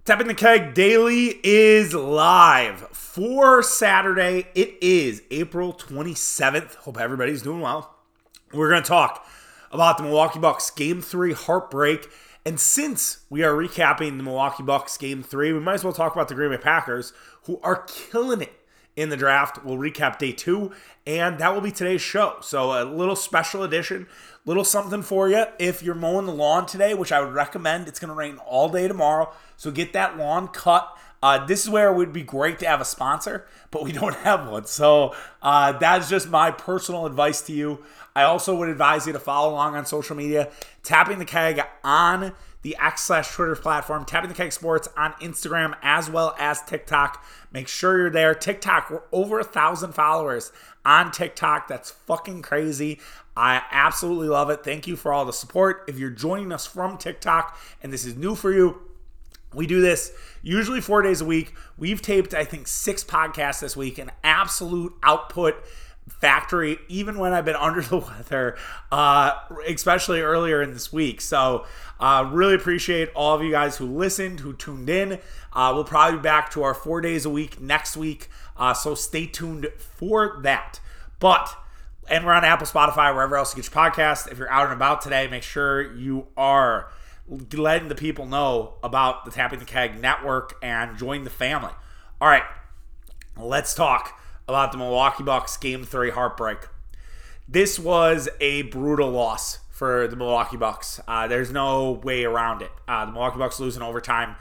Tapping the Keg Daily is live for Saturday. It is April 27th. Hope everybody's doing well. We're going to talk about the Milwaukee Bucks Game 3 heartbreak. And since we are recapping the Milwaukee Bucks Game 3, we might as well talk about the Green Bay Packers, who are killing it in the draft. We'll recap day 2, and that will be today's show. So a little special edition, little something for you if you're mowing the lawn today, which I would recommend. It's going to rain all day tomorrow, so get that lawn cut. This is where it would be great to have a sponsor, but we don't have one. So that's just my personal advice to you. I also would advise you to follow along on social media, Tapping the Keg on the X/Twitter platform, Tapping the Keg Sports on Instagram as well as TikTok. Make sure you're there. TikTok, we're over 1,000 followers on TikTok. That's fucking crazy. I absolutely love it. Thank you for all the support. If you're joining us from TikTok and this is new for you, we do this usually 4 days a week. We've taped, I think, 6 podcasts this week, an absolute output factory, even when I've been under the weather, especially earlier in this week. So really appreciate all of you guys who listened, who tuned in. We'll probably be back to our 4 days a week next week. So stay tuned for that. And we're on Apple, Spotify, wherever else you get your podcast. If you're out and about today, make sure you are letting the people know about the Tapping the Keg network and join the family. All right, let's talk about the Milwaukee Bucks Game 3 heartbreak. This was a brutal loss for the Milwaukee Bucks. There's no way around it. The Milwaukee Bucks lose in overtime,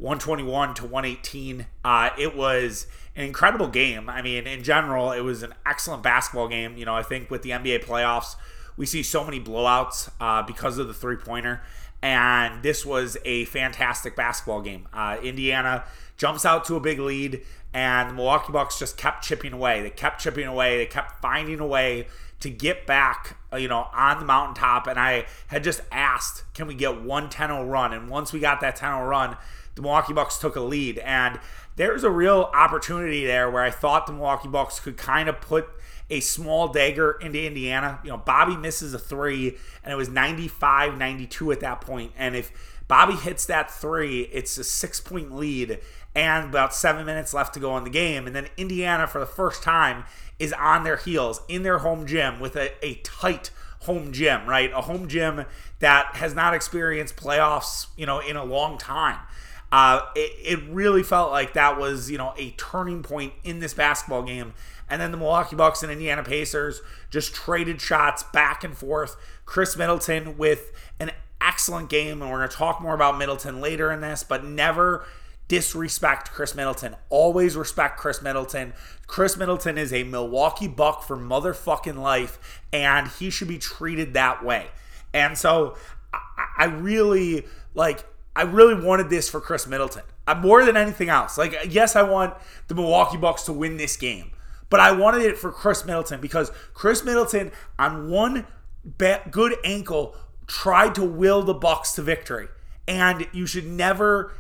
121-118. It was an incredible game. I mean, in general, it was an excellent basketball game. You know, I think with the NBA playoffs, we see so many blowouts because of the three-pointer. And this was a fantastic basketball game. Indiana jumps out to a big lead, and the Milwaukee Bucks just kept chipping away. They kept chipping away. They kept finding a way to get back, on the mountaintop. And I had just asked, can we get one 10-0 run? And once we got that 10-0 run, the Milwaukee Bucks took a lead. And there's a real opportunity there where I thought the Milwaukee Bucks could kind of put a small dagger into Indiana. Bobby misses a 3, and it was 95-92 at that point. And if Bobby hits that 3, it's a 6-point lead and about 7 minutes left to go in the game. And then Indiana, for the first time, is on their heels in their home gym with a tight home gym, right? A home gym that has not experienced playoffs, in a long time. It really felt like that was, a turning point in this basketball game. And then the Milwaukee Bucks and Indiana Pacers just traded shots back and forth. Chris Middleton with an excellent game, and we're going to talk more about Middleton later in this, but never disrespect Chris Middleton. Always respect Chris Middleton. Chris Middleton is a Milwaukee Buck for motherfucking life, and he should be treated that way. And so I really wanted this for Chris Middleton. More than anything else. Yes, I want the Milwaukee Bucks to win this game, but I wanted it for Chris Middleton because Chris Middleton, on one good ankle, tried to will the Bucks to victory. And you should never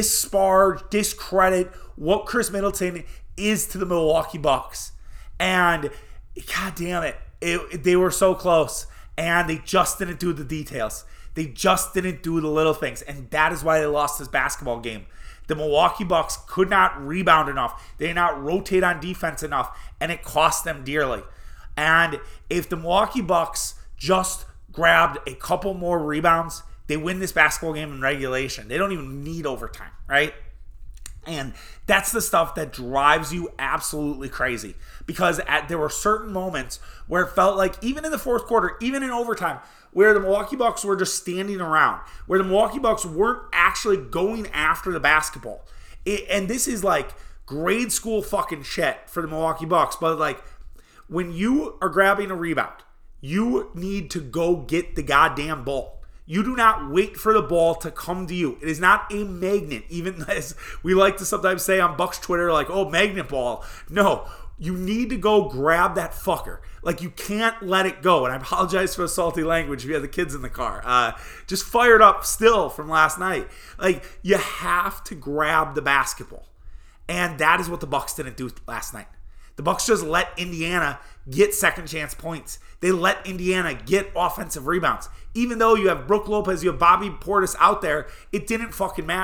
discredit what Chris Middleton is to the Milwaukee Bucks. And God damn it, they were so close, and they just didn't do the details. They just didn't do the little things, and that is why they lost this basketball game. The Milwaukee Bucks could not rebound enough. They did not rotate on defense enough, and it cost them dearly. And if the Milwaukee Bucks just grabbed a couple more rebounds, they win this basketball game in regulation. They don't even need overtime, right? And that's the stuff that drives you absolutely crazy, because there were certain moments where it felt like, even in the fourth quarter, even in overtime, where the Milwaukee Bucks were just standing around, where the Milwaukee Bucks weren't actually going after the basketball. And this is like grade school fucking shit for the Milwaukee Bucks, but when you are grabbing a rebound, you need to go get the goddamn ball. You do not wait for the ball to come to you. It is not a magnet, even as we like to sometimes say on Bucks Twitter, magnet ball. No, you need to go grab that fucker. You can't let it go. And I apologize for the salty language if you have the kids in the car. Just fired up still from last night. You have to grab the basketball. And that is what the Bucks didn't do last night. The Bucks just let Indiana get second chance points. They let Indiana get offensive rebounds. Even though you have Brook Lopez, you have Bobby Portis out there, it didn't fucking matter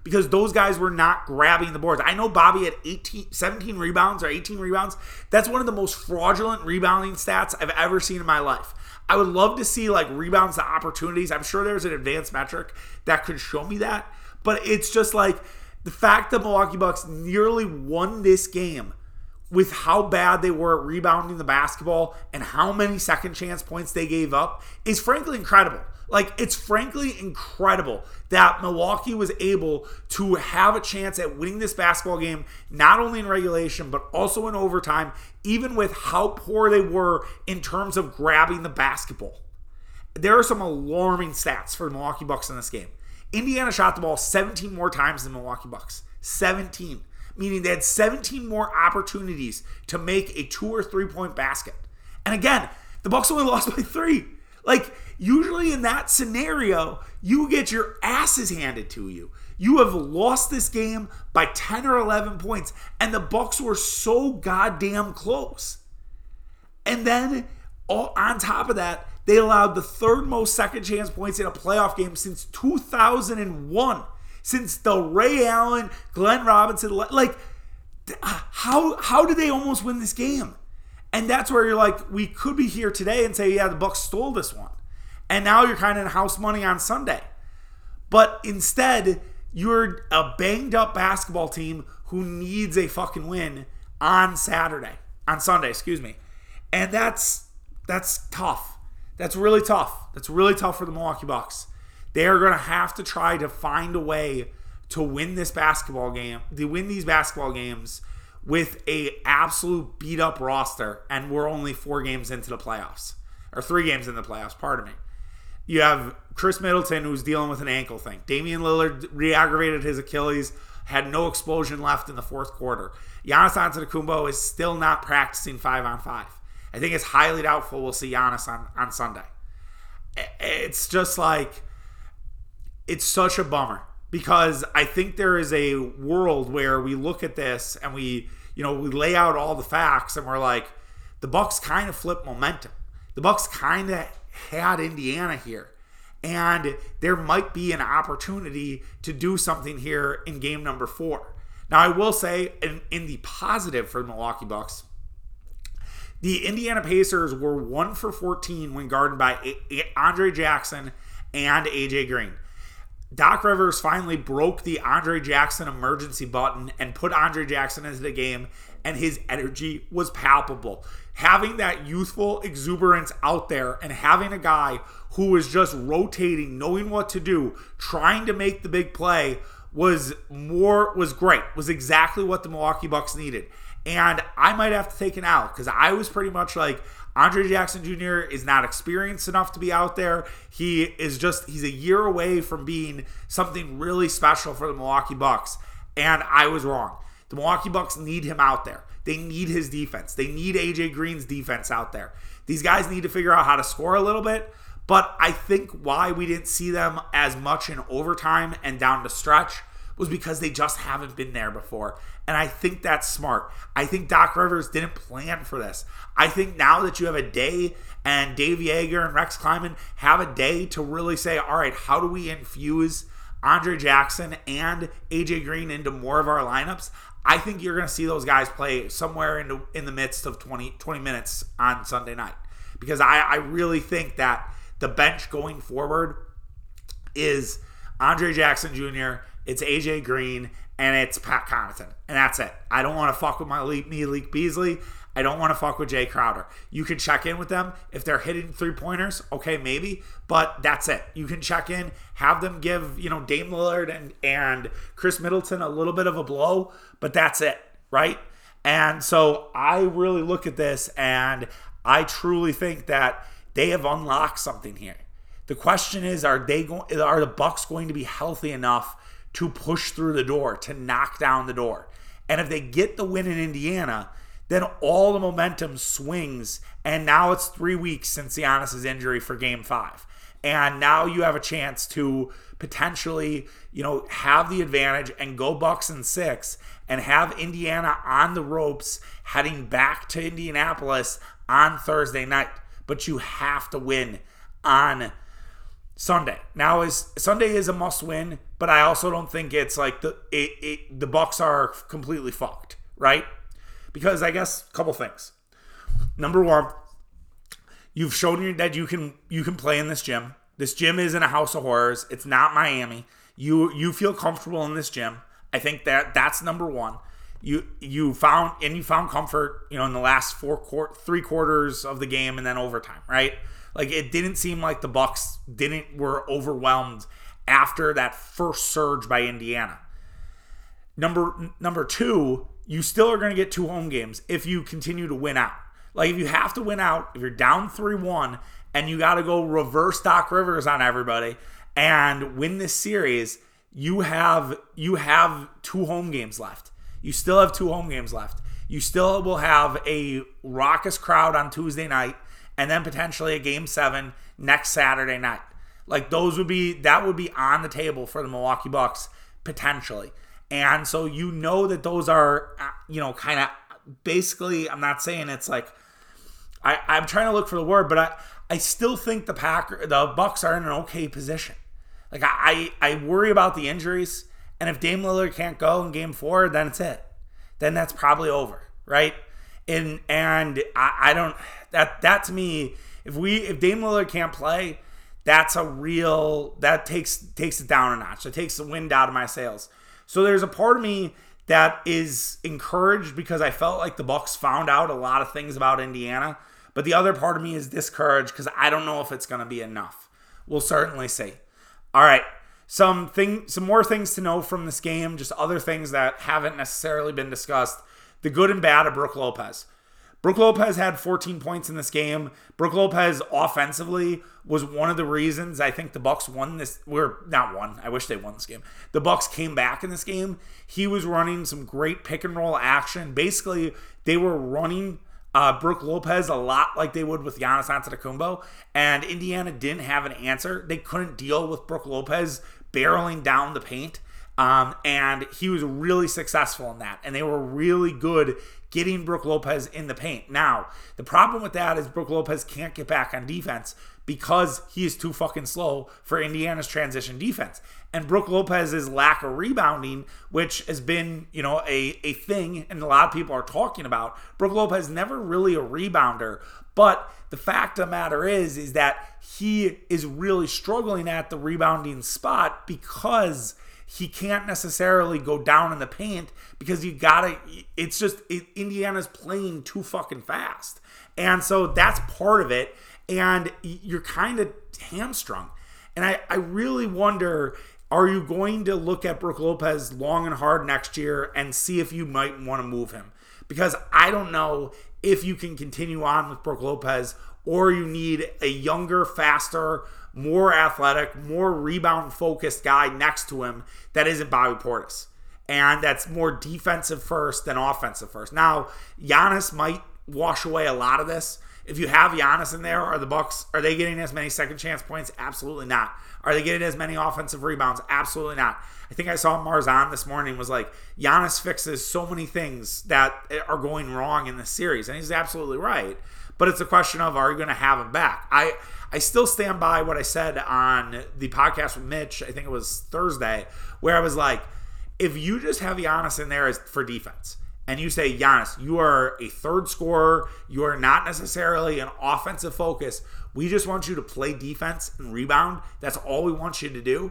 because those guys were not grabbing the boards. I know Bobby had 17 rebounds or 18 rebounds. That's one of the most fraudulent rebounding stats I've ever seen in my life. I would love to see like rebounds to opportunities. I'm sure there's an advanced metric that could show me that. But it's just like the fact that Milwaukee Bucks nearly won this game with how bad they were at rebounding the basketball and how many second chance points they gave up is frankly incredible. Like, it's frankly incredible that Milwaukee was able to have a chance at winning this basketball game, not only in regulation, but also in overtime, even with how poor they were in terms of grabbing the basketball. There are some alarming stats for the Milwaukee Bucks in this game. Indiana shot the ball 17 more times than Milwaukee Bucks. 17. Meaning they had 17 more opportunities to make a 2 or 3 point basket. And again, the Bucks only lost by 3. Like, usually in that scenario, you get your asses handed to you. You have lost this game by 10 or 11 points, and the Bucks were so goddamn close. And then, on top of that, they allowed the third most second chance points in a playoff game since 2001. Since the Ray Allen, Glenn Robinson, like, how did they almost win this game? And that's where you're like, we could be here today and say, yeah, the Bucks stole this one. And now you're kind of in house money on Sunday. But instead, you're a banged up basketball team who needs a fucking win on Sunday, And that's tough. That's really tough. That's really tough for the Milwaukee Bucks. They are going to have to try to find a way to win this basketball game, to win these basketball games with a absolute beat up roster, and we're only 4 games into the playoffs, or 3 games in the playoffs, pardon me. You have Chris Middleton, who's dealing with an ankle thing. Damian Lillard re-aggravated his Achilles, had no explosion left in the fourth quarter. Giannis Antetokounmpo is still not practicing 5-on-5. I think it's highly doubtful we'll see Giannis on Sunday. It's just like, it's such a bummer, because I think there is a world where we look at this and we lay out all the facts and we're like, the Bucks kind of flipped momentum. The Bucks kind of had Indiana here, and there might be an opportunity to do something here in game number 4. Now, I will say, in the positive for the Milwaukee Bucks, the Indiana Pacers were 1 for 14 when guarded by Andre Jackson and AJ Green. Doc Rivers finally broke the Andre Jackson emergency button and put Andre Jackson into the game, and his energy was palpable. Having that youthful exuberance out there and having a guy who was just rotating, knowing what to do, trying to make the big play was great. Was exactly what the Milwaukee Bucks needed. And I might have to take an out, because I was pretty much like, Andre Jackson Jr. is not experienced enough to be out there. He's a year away from being something really special for the Milwaukee Bucks. And I was wrong. The Milwaukee Bucks need him out there. They need his defense. They need AJ Green's defense out there. These guys need to figure out how to score a little bit. But I think why we didn't see them as much in overtime and down the stretch was because they just haven't been there before. And I think that's smart. I think Doc Rivers didn't plan for this. I think now that you have a day, and Dave Yeager and Rex Kleiman have a day to really say, all right, how do we infuse Andre Jackson and AJ Green into more of our lineups? I think you're going to see those guys play somewhere in the midst of 20 minutes on Sunday night. Because I really think that the bench going forward is Andre Jackson Jr., it's AJ Green, and it's Pat Connaughton. And that's it. I don't want to fuck with Malik Beasley. I don't want to fuck with Jay Crowder. You can check in with them. If they're hitting 3-pointers, okay, maybe. But that's it. You can check in, have them give, Dame Lillard and Chris Middleton a little bit of a blow, but that's it, right? And so I really look at this, and I truly think that they have unlocked something here. The question is, are the Bucks going to be healthy enough to push through the door, to knock down the door? And if they get the win in Indiana, then all the momentum swings, and now it's 3 weeks since Giannis' injury for Game 5. And now you have a chance to potentially, have the advantage and go Bucks in 6 and have Indiana on the ropes heading back to Indianapolis on Thursday night. But you have to win on Sunday. Now, Sunday is a must win, but but I also don't think it's like the Bucks are completely fucked, right? Because I guess a couple things. Number one, you've shown that you can play in this gym. This gym isn't a house of horrors. It's not Miami. You feel comfortable in this gym. I think that's number one. You found comfort, in the last 3 quarters of the game and then overtime, right? Like, it didn't seem like the Bucks were overwhelmed after that first surge by Indiana. Number two, you still are going to get 2 home games if you continue to win out. Like, if you have to win out, if you're down 3-1 and you got to go reverse Doc Rivers on everybody and win this series, you have 2 home games left. You still have 2 home games left. You still will have a raucous crowd on Tuesday night and then potentially a game 7 next Saturday night. Like, that would be on the table for the Milwaukee Bucks potentially. And so that those are, kind of basically, I'm not saying it's like, I'm trying to look for the word, but I still think the Bucks are in an okay position. Like, I worry about the injuries, and if Dame Lillard can't go in game 4, then it's it. Then that's probably over, right? And I don't, that to me, if Dame Lillard can't play, that takes it down a notch. It takes the wind out of my sails. So there's a part of me that is encouraged because I felt like the Bucks found out a lot of things about Indiana. But the other part of me is discouraged because I don't know if it's going to be enough. We'll certainly see. All right. Some more things to know from this game, just other things that haven't necessarily been discussed. The good and bad of Brook Lopez. Brook Lopez had 14 points in this game. Brook Lopez offensively was one of the reasons I think the Bucks won this. Not won. I wish they won this game. The Bucks came back in this game. He was running some great pick and roll action. Basically, they were running Brook Lopez a lot like they would with Giannis Antetokounmpo, and Indiana didn't have an answer. They couldn't deal with Brook Lopez barreling down the paint, and he was really successful in that, and they were really good getting Brook Lopez in the paint. Now, the problem with that is Brook Lopez can't get back on defense because he is too fucking slow for Indiana's transition defense. And Brook Lopez's lack of rebounding, which has been, a thing and a lot of people are talking about. Brook Lopez never really a rebounder, but the fact of the matter is that he is really struggling at the rebounding spot because he can't necessarily go down in the paint because Indiana's playing too fucking fast. And so that's part of it. And you're kind of hamstrung. And I really wonder, are you going to look at Brook Lopez long and hard next year and see if you might want to move him? Because I don't know if you can continue on with Brook Lopez, or you need a younger, faster, more athletic, more rebound-focused guy next to him that isn't Bobby Portis. And that's more defensive first than offensive first. Now, Giannis might wash away a lot of this. If you have Giannis in there, are they getting as many second chance points? Absolutely not. Are they getting as many offensive rebounds? Absolutely not. I think I saw Marzan this morning was like, Giannis fixes so many things that are going wrong in this series. And he's absolutely right. But it's a question of, are you going to have him back? I still stand by what I said on the podcast with Mitch, I think it was Thursday, where I was like, if you just have Giannis in there for defense, and you say, Giannis, you are a third scorer, you are not necessarily an offensive focus, we just want you to play defense and rebound, that's all we want you to do,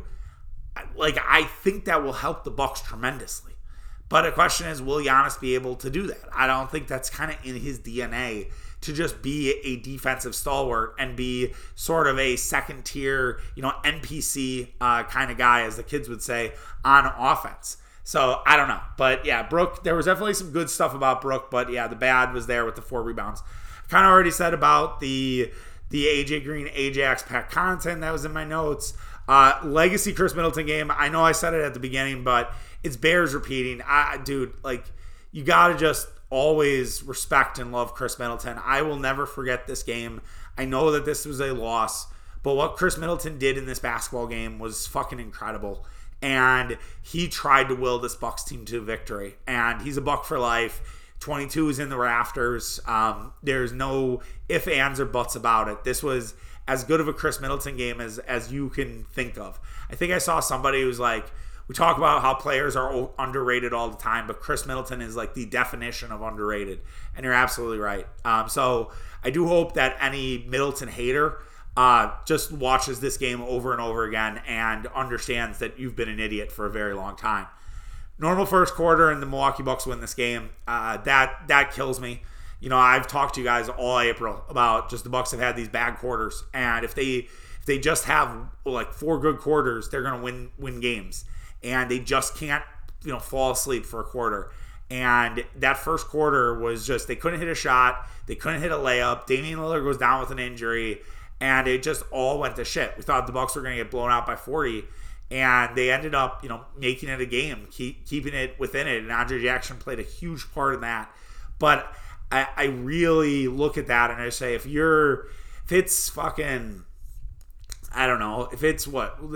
I think that will help the Bucks tremendously. But the question is, will Giannis be able to do that? I don't think that's kind of in his DNA to just be a defensive stalwart and be sort of a second tier, NPC kind of guy, as the kids would say, on offense. So I don't know. But yeah, Brook, there was definitely some good stuff about Brook, but yeah, the bad was there with the 4 rebounds. I kind of already said about the AJ Green, Ajax, Pat Connaughton, that was in my notes. Legacy Chris Middleton game, I know I said it at the beginning, but it's bears repeating. Dude, you got to just always respect and love Chris Middleton. I will never forget this game. I know that this was a loss, but what Chris Middleton did in this basketball game was fucking incredible. And he tried to will this Bucks team to victory. And he's a Buck for life. 22 is in the rafters. There's no ifs, ands, or buts about it. This was as good of a Chris Middleton game as you can think of. I think I saw somebody who's like, we talk about how players are underrated all the time, but Chris Middleton is like the definition of underrated, and you're absolutely right. So I do hope that any Middleton hater just watches this game over and over again and understands that you've been an idiot for a very long time. Normal first quarter and the Milwaukee Bucks win this game. That kills me. You know, I've talked to you guys all April about just the Bucks have had these bad quarters, and if they just have like 4 good quarters, they're going to win games, and they just can't fall asleep for a quarter. And that first quarter was just, they couldn't hit a shot, they couldn't hit a layup. Damian Lillard goes down with an injury, and it just all went to shit. We thought the Bucks were going to get blown out by 40, and they ended up making it a game, keeping it within it. And Andre Jackson played a huge part in that. But I really look at that and I say, if it's fucking, I don't know, if it's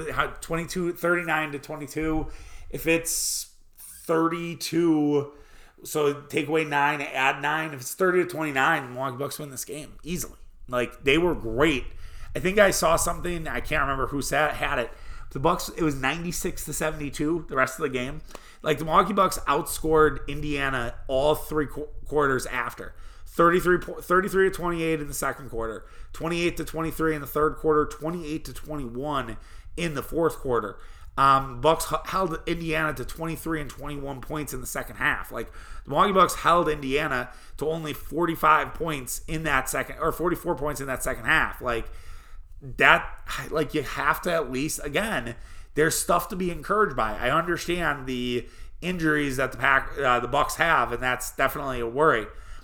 39 to 22, if it's 32, so take away 9, add 9, if it's 30 to 29, the Milwaukee Bucks win this game easily. Like, they were great. I think I saw something, I can't remember who had it. The Bucks, it was 96 to 72 the rest of the game. Like, the Milwaukee Bucks outscored Indiana all 3 quarters after. 33 to 28 in the second quarter, 28 to 23 in the third quarter, 28 to 21 in the fourth quarter. Bucks held Indiana to 23 and 21 points in the second half. Like, the Milwaukee Bucks held Indiana to only 45 points in that second, or 44 points in that second half. Like, that, like, you have to at least, again, there's stuff to be encouraged by. I understand the injuries that the Bucks have, and that's definitely a worry.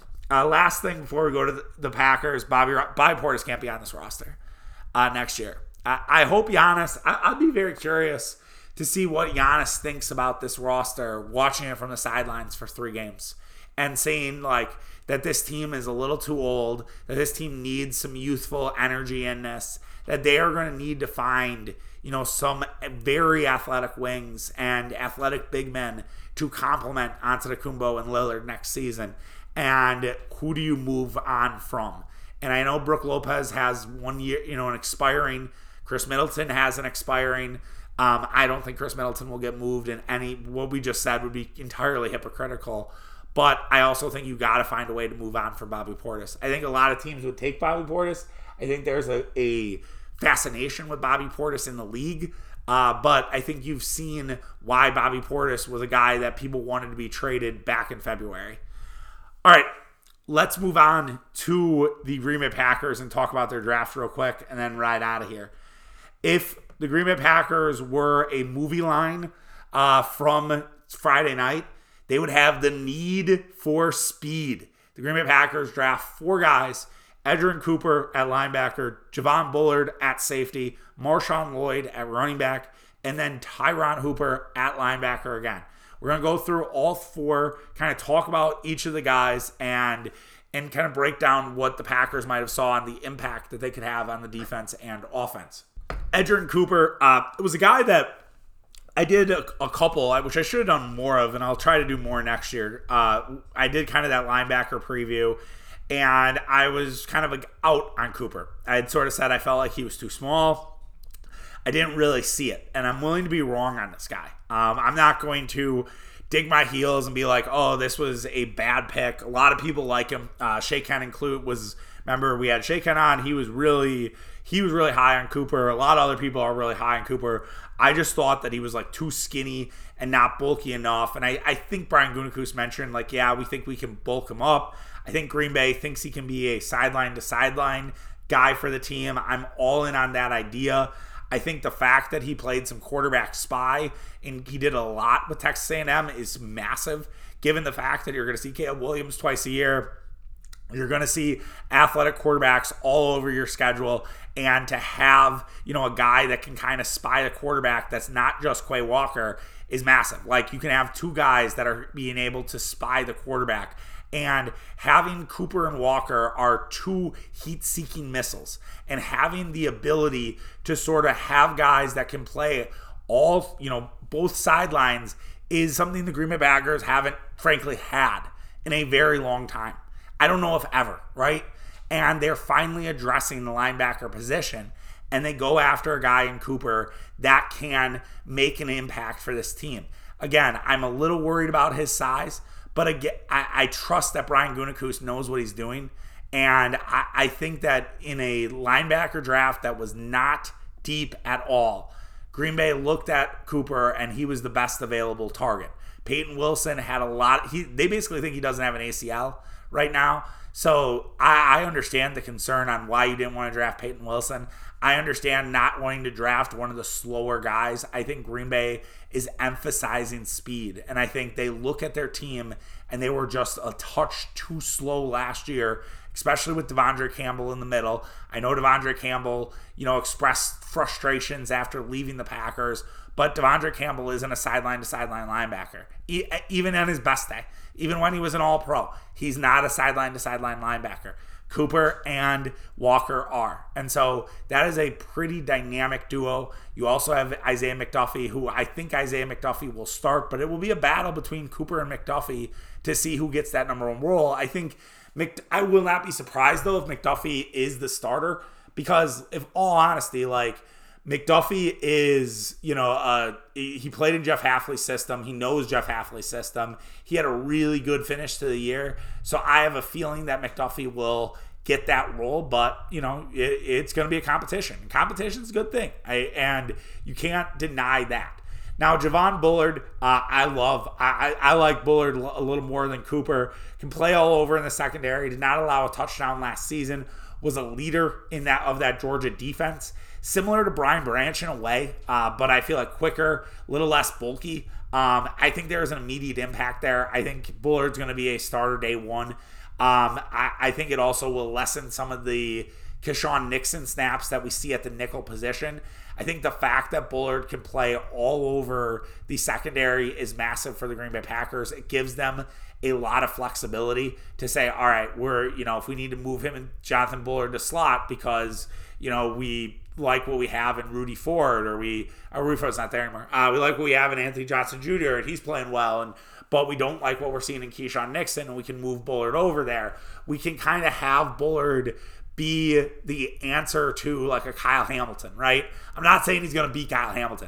Last thing before we go to the Packers, Bobby Portis can't be on this roster next year. I hope Giannis, I'd be very curious to see what Giannis thinks about this roster, watching it from the sidelines for 3 games and saying, like, that this team is a little too old, that this team needs some youthful energy in this, that they are going to need to find, some very athletic wings and athletic big men to complement Antetokounmpo and Lillard next season. And who do you move on from? And I know Brook Lopez has 1 year, an expiring. Chris Middleton has an expiring. I don't think Chris Middleton will get moved in what we just said would be entirely hypocritical. But I also think you got to find a way to move on from Bobby Portis. I think a lot of teams would take Bobby Portis. I think there's a fascination with Bobby Portis in the league. But I think you've seen why Bobby Portis was a guy that people wanted to be traded back in February. All right, let's move on to the Green Bay Packers and talk about their draft real quick and then ride out of here. If the Green Bay Packers were a movie line from Friday night, they would have the Need for Speed. The Green Bay Packers draft 4 guys: Edgerrin Cooper at linebacker, Javon Bullard at safety, Marshawn Lloyd at running back, and then Tyron Hooper at linebacker again. We're going to go through all 4, kind of talk about each of the guys and kind of break down what the Packers might have saw and the impact that they could have on the defense and offense. Edgerrin Cooper was a guy that I did a couple, which I should have done more of, and I'll try to do more next year. I did kind of that linebacker preview, and I was kind of like out on Cooper. I had sort of said I felt like he was too small. I didn't really see it, and I'm willing to be wrong on this guy. I'm not going to dig my heels and be like, oh, this was a bad pick. A lot of people like him. Shaken include was, remember we had Shaken on. He was really high on Cooper. A lot of other people are really high on Cooper. I just thought that he was like too skinny and not bulky enough. And I think Brian Gutekunst mentioned, like, yeah, we think we can bulk him up. I think Green Bay thinks he can be a sideline to sideline guy for the team. I'm all in on that idea. I think the fact that he played some quarterback spy and he did a lot with Texas A&M is massive, given the fact that you're going to see Caleb Williams twice a year. You're going to see athletic quarterbacks all over your schedule, and to have, a guy that can kind of spy the quarterback that's not just Quay Walker is massive. Like, you can have 2 guys that are being able to spy the quarterback, and having Cooper and Walker are 2 heat-seeking missiles, and having the ability to sort of have guys that can play all, both sidelines is something the Green Bay Packers haven't, frankly, had in a very long time. I don't know if ever, right? and they're finally addressing the linebacker position. And they go after a guy in Cooper that can make an impact for this team. Again, I'm a little worried about his size, but again, I trust that Brian Gutekunst knows what he's doing. And I think that in a linebacker draft that was not deep at all, Green Bay looked at Cooper and he was the best available target. Peyton Wilson had a lot. They basically think he doesn't have an ACL right now. So I understand the concern on why you didn't want to draft Peyton Wilson. I understand not wanting to draft one of the slower guys. I think Green Bay is emphasizing speed. And I think they look at their team and they were just a touch too slow last year, especially with Devondre Campbell in the middle. I know Devondre Campbell, expressed frustrations after leaving the Packers, but Devondre Campbell isn't a sideline-to-sideline linebacker. Even on his best day, even when he was an all-pro, he's not a sideline-to-sideline linebacker. Cooper and Walker are. And so that is a pretty dynamic duo. You also have Isaiah McDuffie, who I think Isaiah McDuffie will start, but it will be a battle between Cooper and McDuffie to see who gets that number one role. I think I will not be surprised, though, if McDuffie is the starter, because if all honesty, McDuffie is, he played in Jeff Hafley's system. He knows Jeff Hafley's system. He had a really good finish to the year. So I have a feeling that McDuffie will get that role, but, it's going to be a competition. Competition's a good thing, and you can't deny that. Now, Javon Bullard, I like Bullard a little more than Cooper. Can play all over in the secondary. Did not allow a touchdown last season. Was a leader of that Georgia defense. Similar to Brian Branch in a way, but I feel like quicker, a little less bulky. I think there is an immediate impact there. I think Bullard's going to be a starter day one. I think it also will lessen some of the Keyshawn Nixon snaps that we see at the nickel position. I think the fact that Bullard can play all over the secondary is massive for the Green Bay Packers. It gives them a lot of flexibility to say, all right, if we need to move him and Jonathan Bullard to slot because, we like what we have in Rudy Ford, or Rudy Ford's not there anymore. We like what we have in Anthony Johnson Jr., and he's playing well, but we don't like what we're seeing in Keyshawn Nixon, and we can move Bullard over there. We can kind of have Bullard be the answer to a Kyle Hamilton, right? I'm not saying he's going to beat Kyle Hamilton.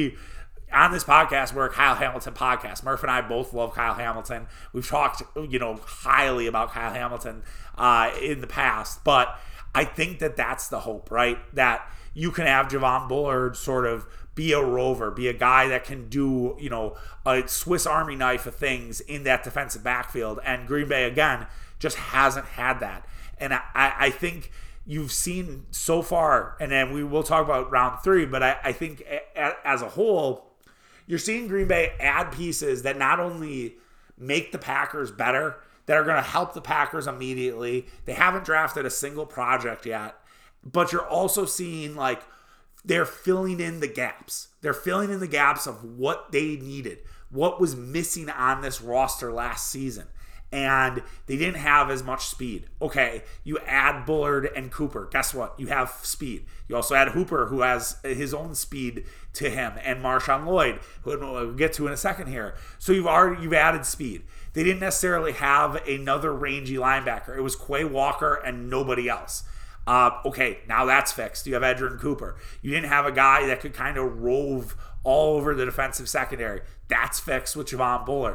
On this podcast, we're a Kyle Hamilton podcast. Murph and I both love Kyle Hamilton. We've talked, highly about Kyle Hamilton in the past, but I think that that's the hope, right? That you can have Javon Bullard sort of be a rover, be a guy that can do, a Swiss Army knife of things in that defensive backfield. And Green Bay, again, just hasn't had that. And I think you've seen so far, and then we will talk about round 3, but I think as a whole, you're seeing Green Bay add pieces that not only make the Packers better, that are going to help the Packers immediately. They haven't drafted a single project yet, but you're also seeing they're filling in the gaps. They're filling in the gaps of what they needed, what was missing on this roster last season. And they didn't have as much speed. Okay, you add Bullard and Cooper. Guess what? You have speed. You also add Hooper, who has his own speed to him, and Marshawn Lloyd, who we'll get to in a second here. So you've added speed. They didn't necessarily have another rangy linebacker. It was Quay Walker and nobody else. Okay, now that's fixed. You have Edgerrin Cooper. You didn't have a guy that could kind of rove all over the defensive secondary. That's fixed with Javon Bullard.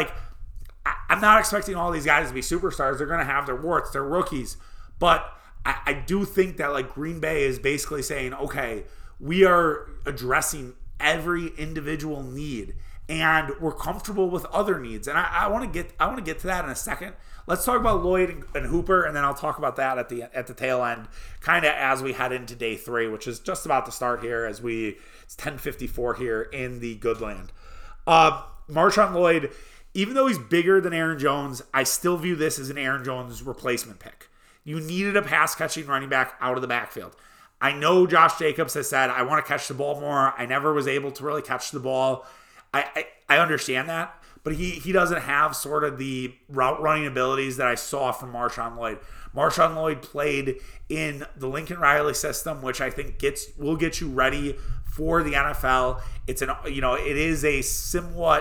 I'm not expecting all these guys to be superstars. They're going to have their warts. They're rookies. But I do think that Green Bay is basically saying, okay, we are addressing every individual need, and we're comfortable with other needs. And I want to get to that in a second. Let's talk about Lloyd and Hooper, and then I'll talk about that at the tail end, kind of as we head into day 3, which is just about to start here it's 10:54 here in the good land. Marshawn Lloyd, even though he's bigger than Aaron Jones, I still view this as an Aaron Jones replacement pick. You needed a pass-catching running back out of the backfield. I know Josh Jacobs has said, I want to catch the ball more. I never was able to really catch the ball. I understand that, but he doesn't have sort of the route running abilities that I saw from Marshawn Lloyd. Marshawn Lloyd played in the Lincoln Riley system, which I think will get you ready for the NFL. It is a somewhat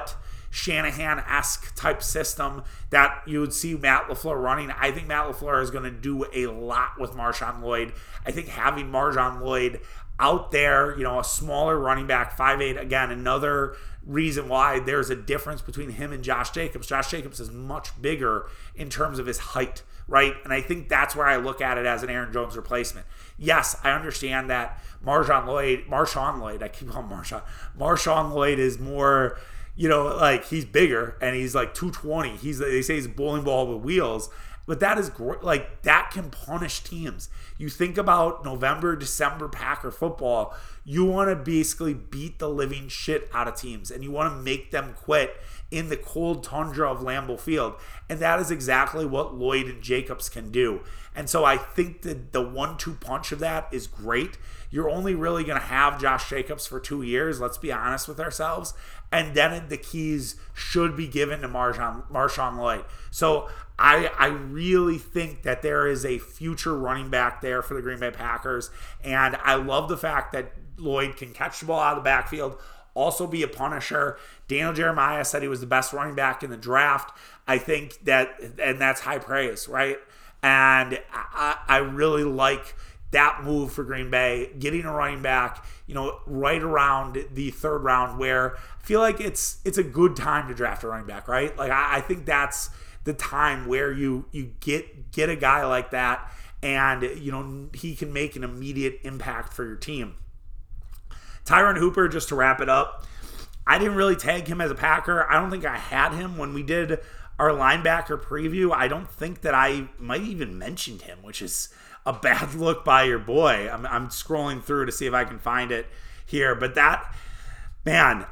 Shanahan-esque type system that you would see Matt LaFleur running. I think Matt LaFleur is going to do a lot with Marshawn Lloyd. I think having Marshawn Lloyd out there, a smaller running back, 5'8", again, another reason why there's a difference between him and Josh Jacobs. Josh Jacobs is much bigger in terms of his height, right? And I think that's where I look at it as an Aaron Jones replacement. Yes, I understand that Marshawn Lloyd, I keep calling Marshawn Lloyd is more, he's bigger and he's like 220. They say he's a bowling ball with wheels. But that is great. Like, that can punish teams. You think about November, December Packer football, you want to basically beat the living shit out of teams and you want to make them quit in the cold tundra of Lambeau Field. And that is exactly what Lloyd and Jacobs can do. And so I think that the 1-2 punch of that is great. You're only really going to have Josh Jacobs for 2 years, let's be honest with ourselves. And then the keys should be given to Marshawn Lloyd. So I really think that there is a future running back there for the Green Bay Packers. And I love the fact that Lloyd can catch the ball out of the backfield, also be a punisher. Daniel Jeremiah said he was the best running back in the draft. I think that, and that's high praise, right? And I really like that move for Green Bay, getting a running back, right around the third round, where I feel like it's a good time to draft a running back, right? Like, I think that's the time where you get a guy like that and, he can make an immediate impact for your team. Tyron Hooper, just to wrap it up, I didn't really tag him as a Packer. I don't think I had him when we did our linebacker preview. I don't think that I might even mentioned him, which is a bad look by your boy. I'm scrolling through to see if I can find it here, but that, man,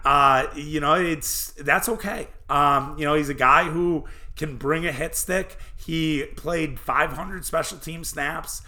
that's okay. He's a guy who can bring a hit stick. He played 500 special team snaps.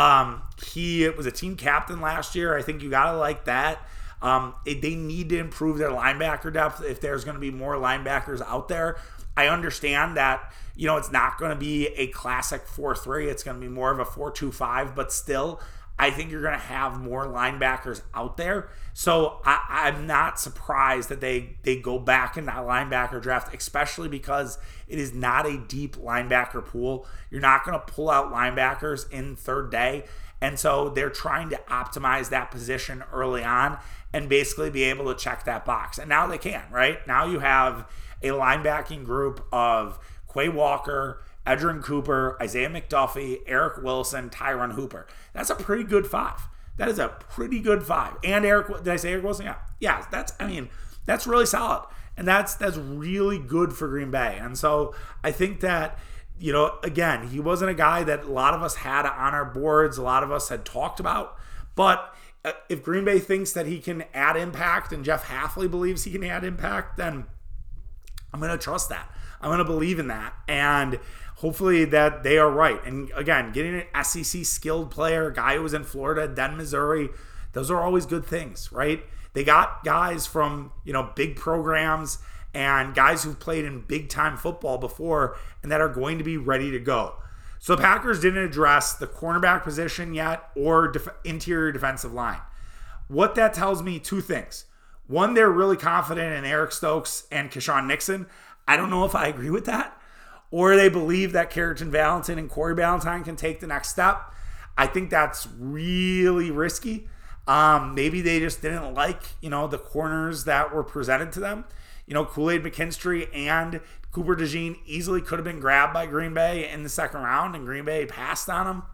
He was a team captain last year. I think you gotta like that. They need to improve their linebacker depth if there's going to be more linebackers out there. I understand that, it's not going to be a classic 4-3. It's going to be more of a 4-2-5, but still, I think you're going to have more linebackers out there. So I'm not surprised that they go back in that linebacker draft, especially because it is not a deep linebacker pool. You're not going to pull out linebackers in third day. And so they're trying to optimize that position early on and basically be able to check that box. And now they can, right? Now you have a linebacking group of Quay Walker, Edgerrin Cooper, Isaiah McDuffie, Eric Wilson, Tyron Hooper. That's a pretty good five. That is a pretty good five. And did I say Eric Wilson? Yeah. Yeah, that's really solid. And that's really good for Green Bay. And so I think that, again, he wasn't a guy that a lot of us had on our boards, a lot of us had talked about. But if Green Bay thinks that he can add impact and Jeff Hafley believes he can add impact, then I'm going to trust that. I'm going to believe in that. And hopefully that they are right. And again, getting an SEC skilled player, a guy who was in Florida, then Missouri, those are always good things, right? They got guys from, big programs and guys who've played in big time football before and that are going to be ready to go. So the Packers didn't address the cornerback position yet or interior defensive line. What that tells me, two things. One, they're really confident in Eric Stokes and Keyshawn Nixon. I don't know if I agree with that. Or they believe that Carrington Valentine and Corey Ballantyne can take the next step. I think that's really risky. Maybe they just didn't like, the corners that were presented to them. Kool-Aid McKinstry and Cooper DeJean easily could have been grabbed by Green Bay in the second round, and Green Bay passed on them.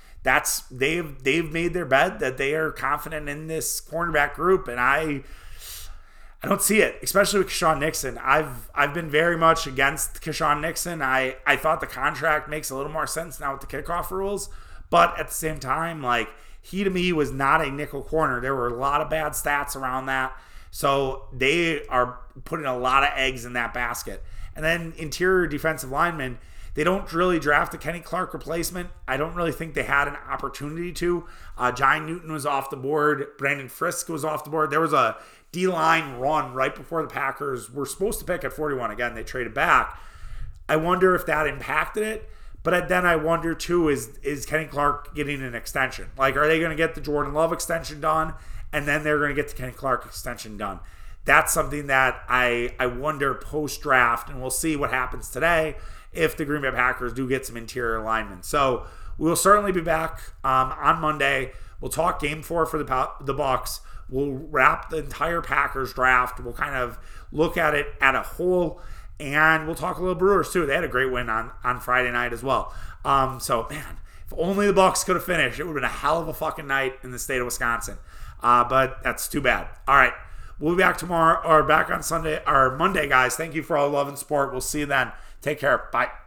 They've made their bed that they are confident in this cornerback group, and I don't see it, especially with Keyshawn Nixon. I've been very much against Keyshawn Nixon. I thought the contract makes a little more sense now with the kickoff rules, but at the same time, he to me was not a nickel corner. There were a lot of bad stats around that. So they are putting a lot of eggs in that basket. And then interior defensive linemen, they don't really draft a Kenny Clark replacement. I don't really think they had an opportunity to. John Newton was off the board. Brandon Frisk was off the board. There was a D-line run right before the Packers were supposed to pick at 41. Again, they traded back. I wonder if that impacted it. But then I wonder, too, is Kenny Clark getting an extension? Are they going to get the Jordan Love extension done, and then they're going to get the Kenny Clark extension done? that's something that I wonder post-draft, and we'll see what happens today if the Green Bay Packers do get some interior alignment. So we will certainly be back on Monday. We'll talk Game 4 for the Bucs. We'll wrap the entire Packers draft. We'll kind of look at it at a whole, and we'll talk a little Brewers too. They had a great win on Friday night as well. So, man, if only the Bucs could have finished, it would have been a hell of a fucking night in the state of Wisconsin. But that's too bad. All right, we'll be back tomorrow, or back on Sunday or Monday, guys. Thank you for all the love and support. We'll see you then. Take care. Bye.